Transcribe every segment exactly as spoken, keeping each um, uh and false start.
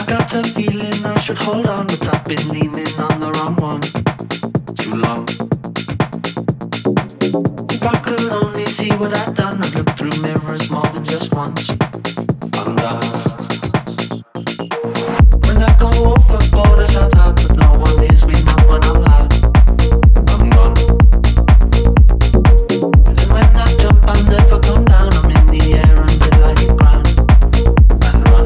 got a feeling I should hold on, but I've been leaning on the wrong one too long. If I could only see what I've done, I'd look through mirrors more than just once. I'm done. When I go overboard, I shout out, but no one hears me not when I'm loud. I'm gone. And when I jump, I never come down. I'm in the air until I hit ground and run.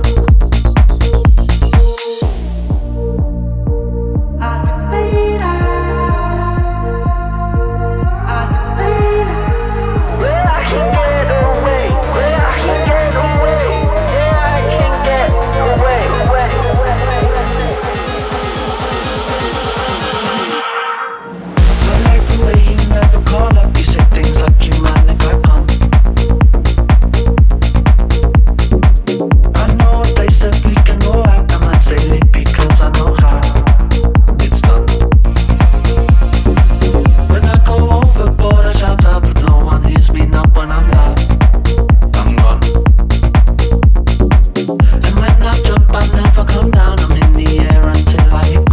I get laid out. I get laid out. Where I can get away, where I can get away, yeah, I can get away, away, away. I like the way you never call up. You say things like, you mind if I come? I know a place that we can go out. I might say late because I know how it's done. When I go overboard, I shout out, but no one hears me not when I'm loud. I'm gone. And when I jump, I never come down. I'm in the air until I hit